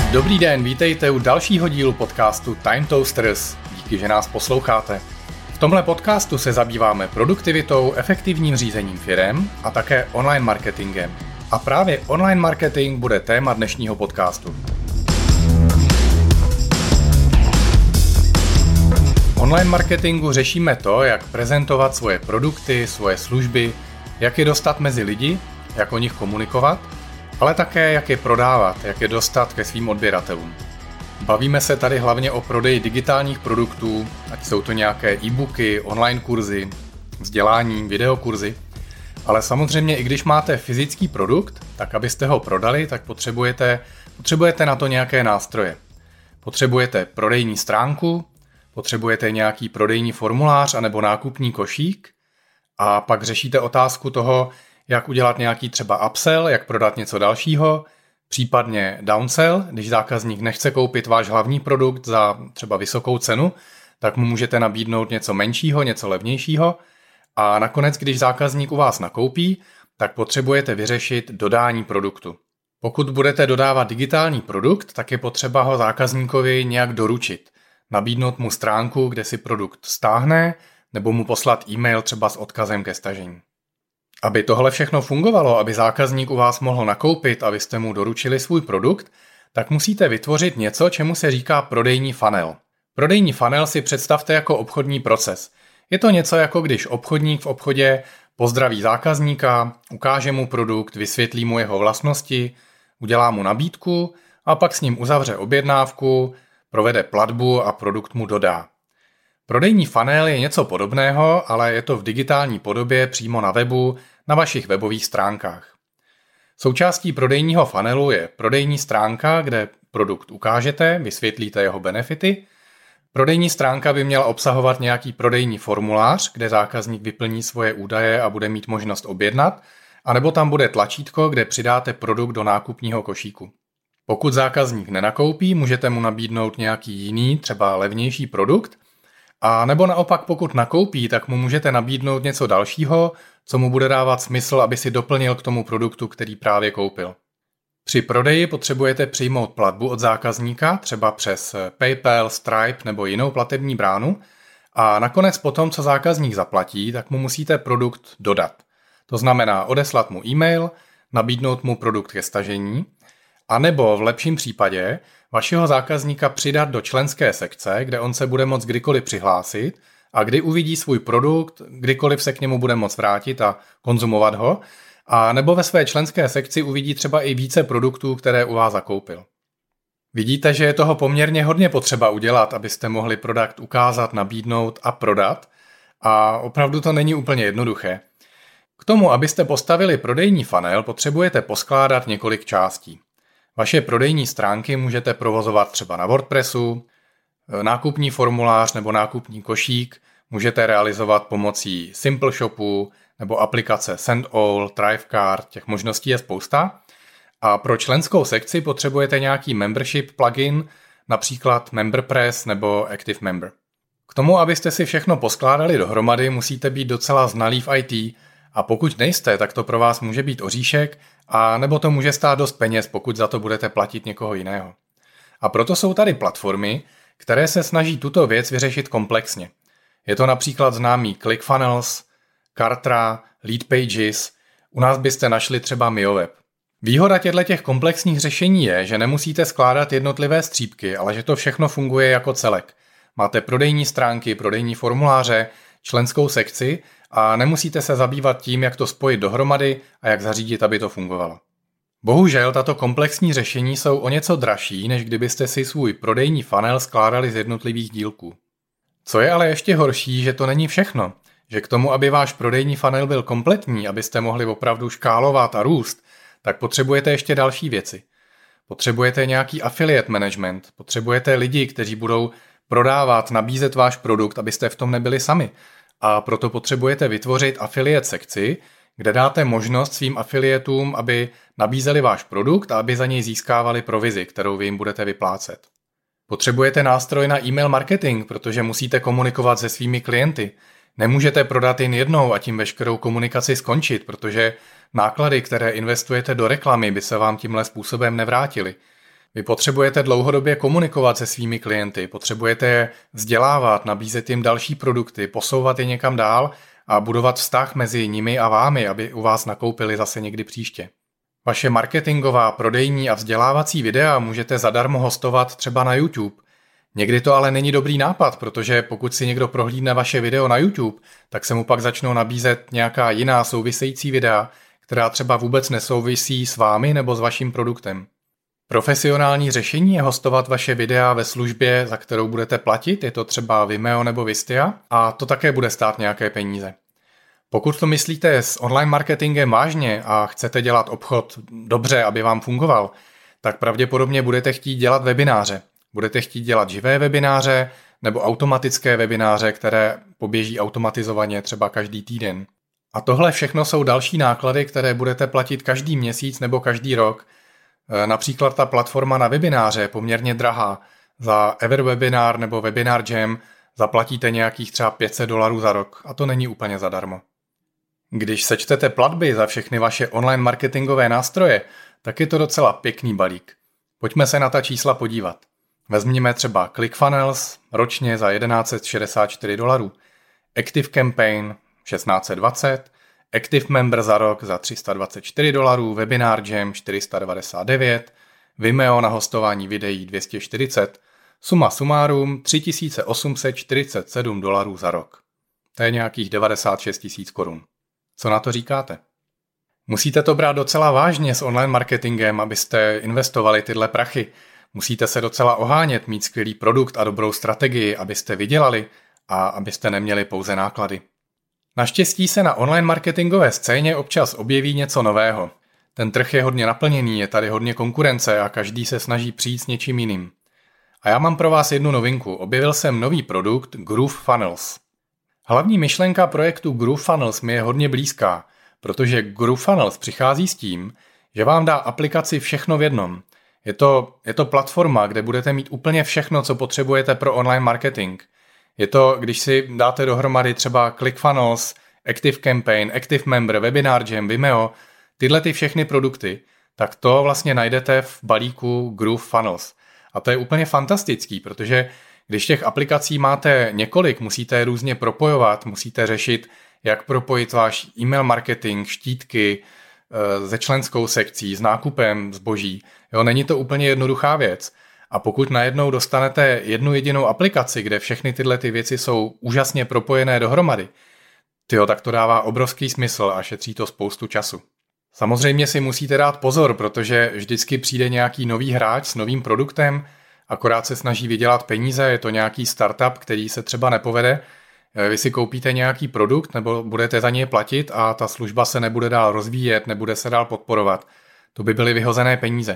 Dobrý den, vítejte u dalšího dílu podcastu Time Toasters. Díky, že nás posloucháte. V tomhle podcastu se zabýváme produktivitou, efektivním řízením firem a také online marketingem. A právě online marketing bude téma dnešního podcastu. Online marketingu řešíme to, jak prezentovat svoje produkty, svoje služby, jak je dostat mezi lidi, jak o nich komunikovat, ale také jak je prodávat, jak je dostat ke svým odběratelům. Bavíme se tady hlavně o prodeji digitálních produktů, ať jsou to nějaké e-booky, online kurzy, vzdělání, videokurzy, ale samozřejmě i když máte fyzický produkt, tak abyste ho prodali, tak potřebujete na to nějaké nástroje. Potřebujete prodejní stránku, potřebujete nějaký prodejní formulář anebo nákupní košík a pak řešíte otázku toho, jak udělat nějaký třeba upsell, jak prodat něco dalšího, případně downsell, když zákazník nechce koupit váš hlavní produkt za třeba vysokou cenu, tak mu můžete nabídnout něco menšího, něco levnějšího a nakonec, když zákazník u vás nakoupí, tak potřebujete vyřešit dodání produktu. Pokud budete dodávat digitální produkt, tak je potřeba ho zákazníkovi nějak doručit, nabídnout mu stránku, kde si produkt stáhne, nebo mu poslat e-mail třeba s odkazem ke stažení. Aby tohle všechno fungovalo, aby zákazník u vás mohl nakoupit a vy jste mu doručili svůj produkt, tak musíte vytvořit něco, čemu se říká prodejní funnel. Prodejní funnel si představte jako obchodní proces. Je to něco jako když obchodník v obchodě pozdraví zákazníka, ukáže mu produkt, vysvětlí mu jeho vlastnosti, udělá mu nabídku a pak s ním uzavře objednávku, provede platbu a produkt mu dodá. Prodejní funnel je něco podobného, ale je to v digitální podobě přímo na webu, na vašich webových stránkách. Součástí prodejního funnelu je prodejní stránka, kde produkt ukážete, vysvětlíte jeho benefity. Prodejní stránka by měla obsahovat nějaký prodejní formulář, kde zákazník vyplní svoje údaje a bude mít možnost objednat, anebo tam bude tlačítko, kde přidáte produkt do nákupního košíku. Pokud zákazník nenakoupí, můžete mu nabídnout nějaký jiný, třeba levnější produkt, a nebo naopak pokud nakoupí, tak mu můžete nabídnout něco dalšího, co mu bude dávat smysl, aby si doplnil k tomu produktu, který právě koupil. Při prodeji potřebujete přijmout platbu od zákazníka, třeba přes PayPal, Stripe nebo jinou platební bránu a nakonec potom, co zákazník zaplatí, tak mu musíte produkt dodat. To znamená odeslat mu e-mail, nabídnout mu produkt ke stažení, a nebo v lepším případě vašeho zákazníka přidat do členské sekce, kde on se bude moct kdykoliv přihlásit a kdy uvidí svůj produkt, kdykoliv se k němu bude moct vrátit a konzumovat ho, a nebo ve své členské sekci uvidí třeba i více produktů, které u vás zakoupil. Vidíte, že je toho poměrně hodně potřeba udělat, abyste mohli produkt ukázat, nabídnout a prodat a opravdu to není úplně jednoduché. K tomu, abyste postavili prodejní funnel, potřebujete poskládat několik částí. Vaše prodejní stránky můžete provozovat třeba na WordPressu, nákupní formulář nebo nákupní košík můžete realizovat pomocí Simple Shopu nebo aplikace Sendall, Thrivecart, těch možností je spousta. A pro členskou sekci potřebujete nějaký membership plugin, například MemberPress nebo Active Member. K tomu, abyste si všechno poskládali dohromady, musíte být docela znalí v IT, a pokud nejste, tak to pro vás může být oříšek, a nebo to může stát dost peněz, pokud za to budete platit někoho jiného. A proto jsou tady platformy, které se snaží tuto věc vyřešit komplexně. Je to například známý ClickFunnels, Kartra, Leadpages, u nás byste našli třeba MioWeb. Výhoda těchto komplexních řešení je, že nemusíte skládat jednotlivé střípky, ale že to všechno funguje jako celek. Máte prodejní stránky, prodejní formuláře, členskou sekci a nemusíte se zabývat tím, jak to spojit dohromady a jak zařídit, aby to fungovalo. Bohužel tato komplexní řešení jsou o něco dražší, než kdybyste si svůj prodejní funnel skládali z jednotlivých dílků. Co je ale ještě horší, že to není všechno, že k tomu, aby váš prodejní funnel byl kompletní, abyste mohli opravdu škálovat a růst, tak potřebujete ještě další věci. Potřebujete nějaký affiliate management, potřebujete lidi, kteří budou prodávat, nabízet váš produkt, abyste v tom nebyli sami. A proto potřebujete vytvořit affiliate sekci, kde dáte možnost svým afiliatům, aby nabízeli váš produkt a aby za něj získávali provizi, kterou vy jim budete vyplácet. Potřebujete nástroj na e-mail marketing, protože musíte komunikovat se svými klienty. Nemůžete prodat jen jednou a tím veškerou komunikaci skončit, protože náklady, které investujete do reklamy, by se vám tímhle způsobem nevrátily. Vy potřebujete dlouhodobě komunikovat se svými klienty, potřebujete je vzdělávat, nabízet jim další produkty, posouvat je někam dál a budovat vztah mezi nimi a vámi, aby u vás nakoupili zase někdy příště. Vaše marketingová, prodejní a vzdělávací videa můžete zadarmo hostovat třeba na YouTube. Někdy to ale není dobrý nápad, protože pokud si někdo prohlídne vaše video na YouTube, tak se mu pak začnou nabízet nějaká jiná související videa, která třeba vůbec nesouvisí s vámi nebo s vaším produktem. Profesionální řešení je hostovat vaše videa ve službě, za kterou budete platit, je to třeba Vimeo nebo Wistia, a to také bude stát nějaké peníze. Pokud to myslíte s online marketingem vážně a chcete dělat obchod dobře, aby vám fungoval, tak pravděpodobně budete chtít dělat webináře. Budete chtít dělat živé webináře nebo automatické webináře, které poběží automatizovaně třeba každý týden. A tohle všechno jsou další náklady, které budete platit každý měsíc nebo každý rok. Například ta platforma na webináře je poměrně drahá. Za Everwebinar nebo Webinar Jam zaplatíte nějakých třeba $500 za rok a to není úplně zadarmo. Když sečtete platby za všechny vaše online marketingové nástroje, tak je to docela pěkný balík. Pojďme se na ta čísla podívat. Vezměme třeba ClickFunnels ročně za $1164, Active Campaign 1620, Active Member za rok za $324, Webinar Jam 499, Vimeo na hostování videí 240, suma sumárum $3847 za rok. To je nějakých 96 000 korun. Co na to říkáte? Musíte to brát docela vážně s online marketingem, abyste investovali tyhle prachy. Musíte se docela ohánět, mít skvělý produkt a dobrou strategii, abyste vydělali a abyste neměli pouze náklady. Naštěstí se na online marketingové scéně občas objeví něco nového. Ten trh je hodně naplněný, je tady hodně konkurence a každý se snaží přijít s něčím jiným. A já mám pro vás jednu novinku. Objevil jsem nový produkt GrooveFunnels. Hlavní myšlenka projektu GrooveFunnels mi je hodně blízká, protože GrooveFunnels přichází s tím, že vám dá aplikaci všechno v jednom. Je to platforma, kde budete mít úplně všechno, co potřebujete pro online marketing. Je to, když si dáte dohromady třeba ClickFunnels, Active Campaign, Active Member, Webinar Jam, Vimeo, tyhle ty všechny produkty, tak to vlastně najdete v balíku GrooveFunnels. A to je úplně fantastický, protože když těch aplikací máte několik, musíte je různě propojovat, musíte řešit, jak propojit váš e-mail marketing, štítky se členskou sekcí, s nákupem zboží. Jo, není to úplně jednoduchá věc. A pokud najednou dostanete jednu jedinou aplikaci, kde všechny tyhle ty věci jsou úžasně propojené dohromady, tak to dává obrovský smysl a šetří to spoustu času. Samozřejmě si musíte dát pozor, protože vždycky přijde nějaký nový hráč s novým produktem, akorát se snaží vydělat peníze, je to nějaký startup, který se třeba nepovede. Vy si koupíte nějaký produkt nebo budete za něj platit a ta služba se nebude dál rozvíjet, nebude se dál podporovat. To by byly vyhozené peníze.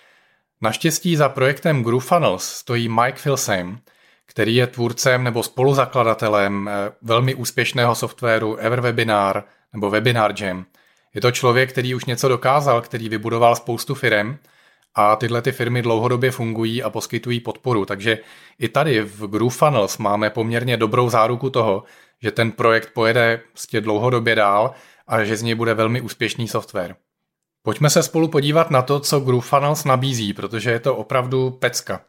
Naštěstí za projektem GrooveFunnels stojí Mike Filsaime, který je tvůrcem nebo spoluzakladatelem velmi úspěšného softwaru Everwebinar nebo Webinar Jam. Je to člověk, který už něco dokázal, který vybudoval spoustu firem a tyhle ty firmy dlouhodobě fungují a poskytují podporu. Takže i tady v GrooveFunnels máme poměrně dobrou záruku toho, že ten projekt pojede dlouhodobě dál a že z něj bude velmi úspěšný software. Pojďme se spolu podívat na to, co GrooveFunnels nabízí, protože je to opravdu pecka.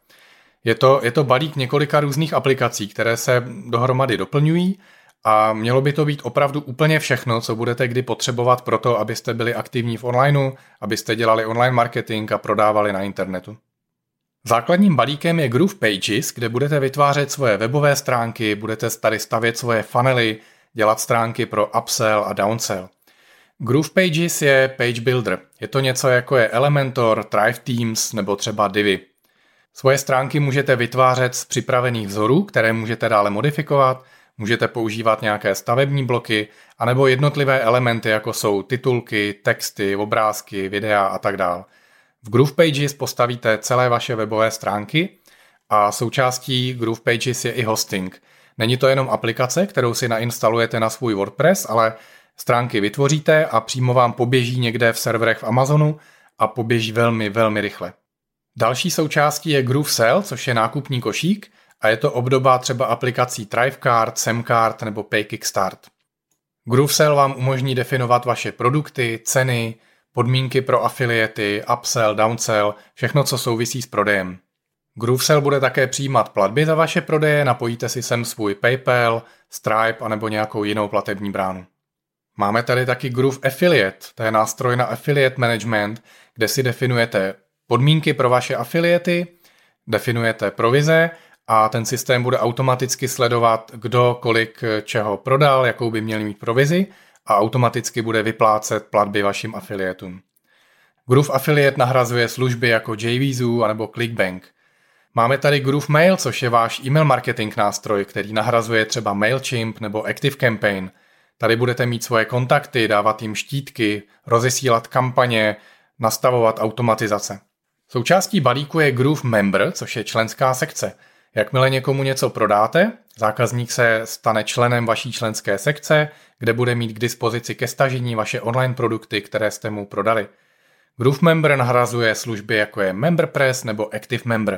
Je to balík několika různých aplikací, které se dohromady doplňují a mělo by to být opravdu úplně všechno, co budete kdy potřebovat pro to, abyste byli aktivní v onlineu, abyste dělali online marketing a prodávali na internetu. Základním balíkem je Groove Pages, kde budete vytvářet svoje webové stránky, budete tady stavět svoje funnely, dělat stránky pro upsell a downsell. Groove Pages je page builder. Je to něco jako je Elementor, Thrive Themes nebo třeba Divi. Svoje stránky můžete vytvářet z připravených vzorů, které můžete dále modifikovat, můžete používat nějaké stavební bloky, anebo jednotlivé elementy, jako jsou titulky, texty, obrázky, videa a tak dále. V Groove Pages postavíte celé vaše webové stránky a součástí Groove Pages je i hosting. Není to jenom aplikace, kterou si nainstalujete na svůj WordPress, ale stránky vytvoříte a přímo vám poběží někde v serverech v Amazonu a poběží velmi, velmi rychle. Další součástí je GrooveSell, což je nákupní košík a je to obdoba třeba aplikací Thrivecart, Semcart nebo PayKickstart. GrooveSell vám umožní definovat vaše produkty, ceny, podmínky pro afiliety, upsell, downsell, všechno, co souvisí s prodejem. GrooveSell bude také přijímat platby za vaše prodeje, napojíte si sem svůj PayPal, Stripe anebo nějakou jinou platební bránu. Máme tady taky Groove Affiliate, to je nástroj na affiliate management, kde si definujete podmínky pro vaše afiliety, definujete provize a ten systém bude automaticky sledovat, kdo kolik čeho prodal, jakou by měli mít provizi a automaticky bude vyplácet platby vašim afiliatům. Groove Affiliate nahrazuje služby jako JVZoo anebo ClickBank. Máme tady Groove Mail, což je váš e-mail marketing nástroj, který nahrazuje třeba MailChimp nebo ActiveCampaign. Tady budete mít svoje kontakty, dávat jim štítky, rozesílat kampaně, nastavovat automatizace. Součástí balíku je Groove Member, což je členská sekce. Jakmile někomu něco prodáte, zákazník se stane členem vaší členské sekce, kde bude mít k dispozici ke stažení vaše online produkty, které jste mu prodali. Groove Member nahrazuje služby jako je MemberPress nebo Active Member.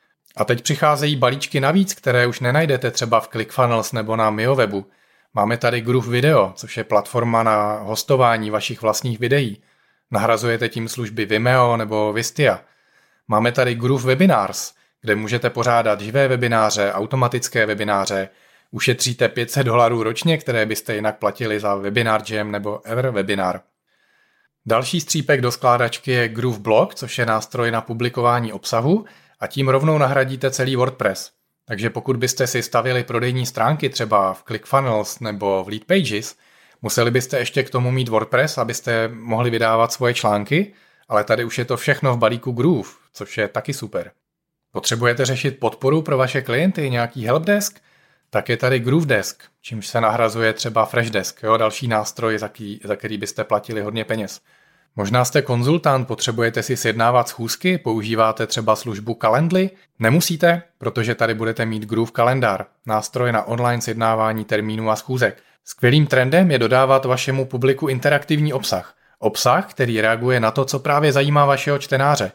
A teď přicházejí balíčky navíc, které už nenajdete třeba v ClickFunnels nebo na MioWebu. Máme tady Groove Video, což je platforma na hostování vašich vlastních videí. Nahrazujete tím služby Vimeo nebo Wistia. Máme tady Groove Webinars, kde můžete pořádat živé webináře, automatické webináře. Ušetříte $500 ročně, které byste jinak platili za Webinar Jam nebo EverWebinar. Další střípek do skládačky je Groove Blog, což je nástroj na publikování obsahu a tím rovnou nahradíte celý WordPress. Takže pokud byste si stavěli prodejní stránky třeba v ClickFunnels nebo v Leadpages, museli byste ještě k tomu mít WordPress, abyste mohli vydávat svoje články, ale tady už je to všechno v balíku Groove, což je taky super. Potřebujete řešit podporu pro vaše klienty, nějaký helpdesk? Tak je tady GrooveDesk, čímž se nahrazuje třeba Freshdesk, další nástroj, za který byste platili hodně peněz. Možná jste konzultant, potřebujete si sjednávat schůzky, používáte třeba službu Calendly? Nemusíte, protože tady budete mít Groove Kalendár, nástroj na online sjednávání termínů a schůzek. Skvělým trendem je dodávat vašemu publiku interaktivní obsah. Obsah, který reaguje na to, co právě zajímá vašeho čtenáře.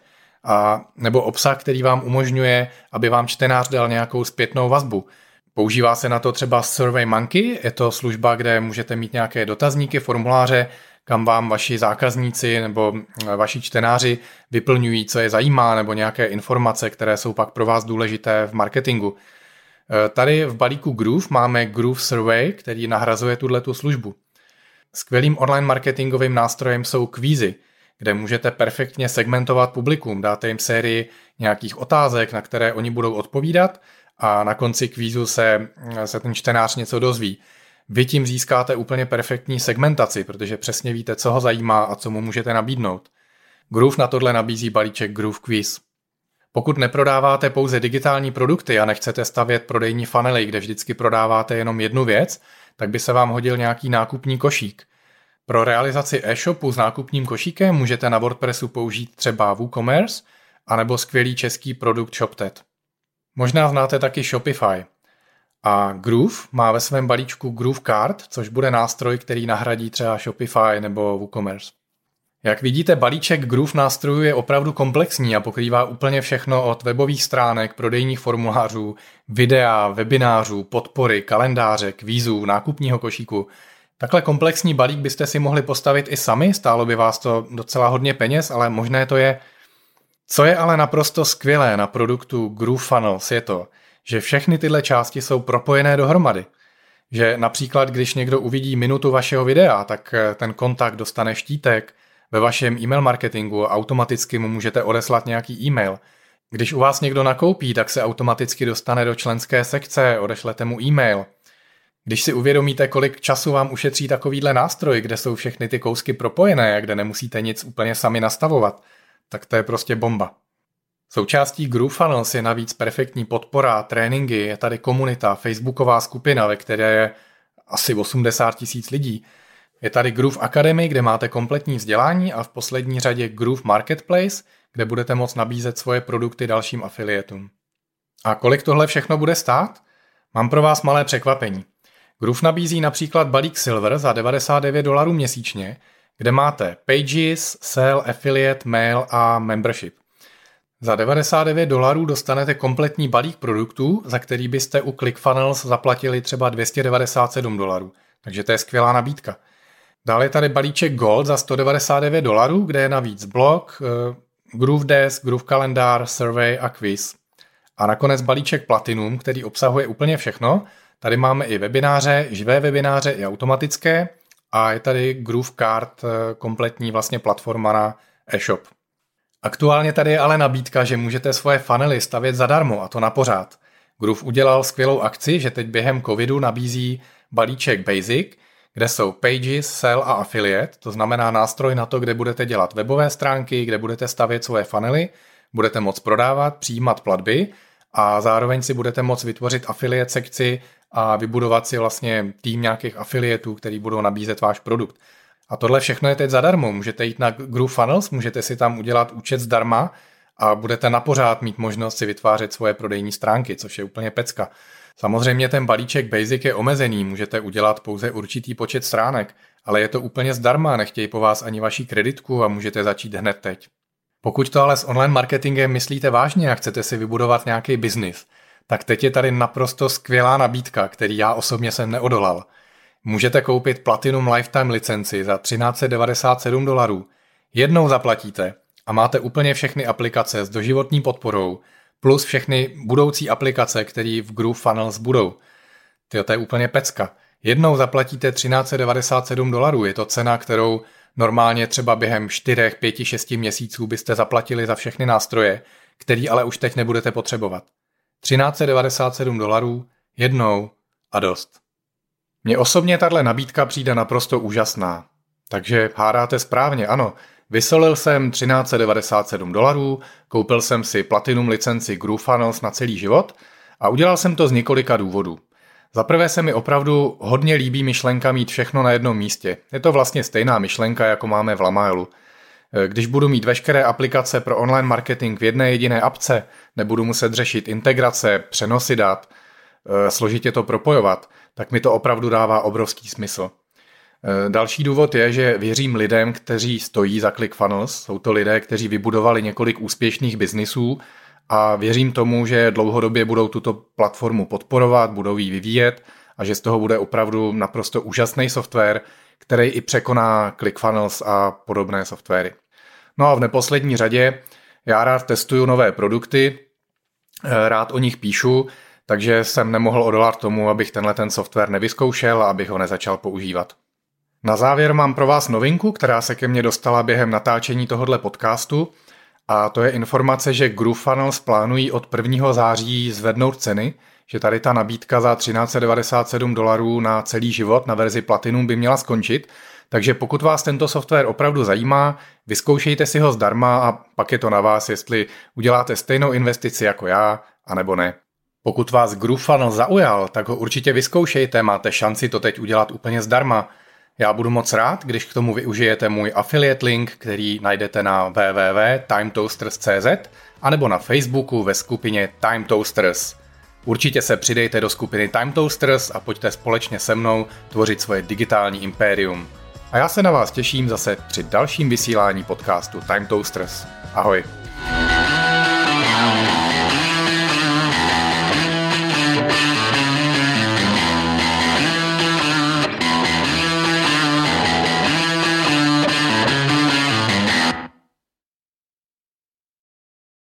A nebo obsah, který vám umožňuje, aby vám čtenář dal nějakou zpětnou vazbu. Používá se na to třeba SurveyMonkey, je to služba, kde můžete mít nějaké dotazníky, formuláře, kam vám vaši zákazníci nebo vaši čtenáři vyplňují, co je zajímá, nebo nějaké informace, které jsou pak pro vás důležité v marketingu. Tady v balíku Groove máme Groove Survey, který nahrazuje tuhletu službu. Skvělým online marketingovým nástrojem jsou kvízy, kde můžete perfektně segmentovat publikum, dáte jim sérii nějakých otázek, na které oni budou odpovídat a na konci kvízu se ten čtenář něco dozví. Vy tím získáte úplně perfektní segmentaci, protože přesně víte, co ho zajímá a co mu můžete nabídnout. Groove na tohle nabízí balíček Groove Quiz. Pokud neprodáváte pouze digitální produkty a nechcete stavět prodejní funnely, kde vždycky prodáváte jenom jednu věc, tak by se vám hodil nějaký nákupní košík. Pro realizaci e-shopu s nákupním košíkem můžete na WordPressu použít třeba WooCommerce anebo skvělý český produkt ShopTet. Možná znáte taky Shopify. A Groove má ve svém balíčku Groove Card, což bude nástroj, který nahradí třeba Shopify nebo WooCommerce. Jak vidíte, balíček Groove nástrojů je opravdu komplexní a pokrývá úplně všechno od webových stránek, prodejních formulářů, videa, webinářů, podpory, kalendáře, kvízů, nákupního košíku. Takhle komplexní balík byste si mohli postavit i sami, stálo by vás to docela hodně peněz, ale možné to je. Co je ale naprosto skvělé na produktu GrooveFunnels je to, že všechny tyhle části jsou propojené dohromady. Že například, když někdo uvidí minutu vašeho videa, tak ten kontakt dostane štítek, ve vašem e-mail marketingu automaticky mu můžete odeslat nějaký e-mail. Když u vás někdo nakoupí, tak se automaticky dostane do členské sekce, odešlete mu e-mail. Když si uvědomíte, kolik času vám ušetří takovýhle nástroj, kde jsou všechny ty kousky propojené a kde nemusíte nic úplně sami nastavovat, tak to je prostě bomba. Součástí GrooveFunnels je navíc perfektní podpora, tréninky, je tady komunita, facebooková skupina, ve které je asi 80 000 lidí. Je tady Groove Academy, kde máte kompletní vzdělání a v poslední řadě Groove Marketplace, kde budete moct nabízet svoje produkty dalším afiliátům. A kolik tohle všechno bude stát? Mám pro vás malé překvapení. Groove nabízí například balík Silver za $99 měsíčně, kde máte Pages, Sell, Affiliate, Mail a Membership. Za $99 dostanete kompletní balík produktů, za který byste u ClickFunnels zaplatili třeba $297. Takže to je skvělá nabídka. Dále je tady balíček Gold za $199, kde je navíc blog, Groovedesk, Groove kalendár, survey a quiz. A nakonec balíček Platinum, který obsahuje úplně všechno. Tady máme i webináře, živé webináře i automatické a je tady Groove Card, kompletní vlastně platforma na e-shop. Aktuálně tady je ale nabídka, že můžete svoje funnely stavět zadarmo a to na pořád. Groove udělal skvělou akci, že teď během covidu nabízí balíček Basic, kde jsou Pages, Sell a Affiliate, to znamená nástroj na to, kde budete dělat webové stránky, kde budete stavět svoje funnely, budete moct prodávat, přijímat platby a zároveň si budete moct vytvořit affiliate sekci a vybudovat si vlastně tým nějakých affiliatů, který budou nabízet váš produkt. A tohle všechno je teď zadarmo. Můžete jít na Groove Funnels, můžete si tam udělat účet zdarma a budete na pořád mít možnost si vytvářet svoje prodejní stránky, což je úplně pecka. Samozřejmě ten balíček Basic je omezený, můžete udělat pouze určitý počet stránek, ale je to úplně zdarma, nechtějí po vás ani vaši kreditku a můžete začít hned teď. Pokud to ale s online marketingem myslíte vážně a chcete si vybudovat nějaký biznis, tak teď je tady naprosto skvělá nabídka, který já osobně jsem neodolal. Můžete koupit Platinum Lifetime licenci za $1397. Jednou zaplatíte a máte úplně všechny aplikace s doživotní podporou, plus všechny budoucí aplikace, které v Groove Funnels budou. To je úplně pecka. Jednou zaplatíte $1397, je to cena, kterou normálně třeba během 4, 5, 6 měsíců byste zaplatili za všechny nástroje, který ale už teď nebudete potřebovat. $1397 jednou a dost. Mně osobně tahle nabídka přijde naprosto úžasná. Takže hádáte správně, ano. Vysolil jsem $1397, koupil jsem si Platinum licenci Groove Funnels na celý život a udělal jsem to z několika důvodů. Za prvé se mi opravdu hodně líbí myšlenka mít všechno na jednom místě. Je to vlastně stejná myšlenka, jako máme v Lamailu. Když budu mít veškeré aplikace pro online marketing v jedné jediné apce, nebudu muset řešit integrace, přenosy dat, složitě to propojovat, tak mi to opravdu dává obrovský smysl. Další důvod je, že věřím lidem, kteří stojí za ClickFunnels. Jsou to lidé, kteří vybudovali několik úspěšných biznisů a věřím tomu, že dlouhodobě budou tuto platformu podporovat, budou ji vyvíjet a že z toho bude opravdu naprosto úžasný software, který i překoná ClickFunnels a podobné softwary. No a v neposlední řadě já rád testuju nové produkty, rád o nich píšu, takže jsem nemohl odolat tomu, abych ten software nevyzkoušel a abych ho nezačal používat. Na závěr mám pro vás novinku, která se ke mně dostala během natáčení tohoto podcastu a to je informace, že Groove Funnels plánují od 1. září zvednout ceny, že tady ta nabídka za $1397 na celý život na verzi Platinum by měla skončit, takže pokud vás tento software opravdu zajímá, vyzkoušejte si ho zdarma a pak je to na vás, jestli uděláte stejnou investici jako já, anebo ne. Pokud vás Groove Funnel zaujal, tak ho určitě vyzkoušejte, máte šanci to teď udělat úplně zdarma. Já budu moc rád, když k tomu využijete můj affiliate link, který najdete na www.timetoasters.cz anebo na Facebooku ve skupině Time Toasters. Určitě se přidejte do skupiny Time Toasters a pojďte společně se mnou tvořit svoje digitální impérium. A já se na vás těším zase při dalším vysílání podcastu Time Toasters. Ahoj.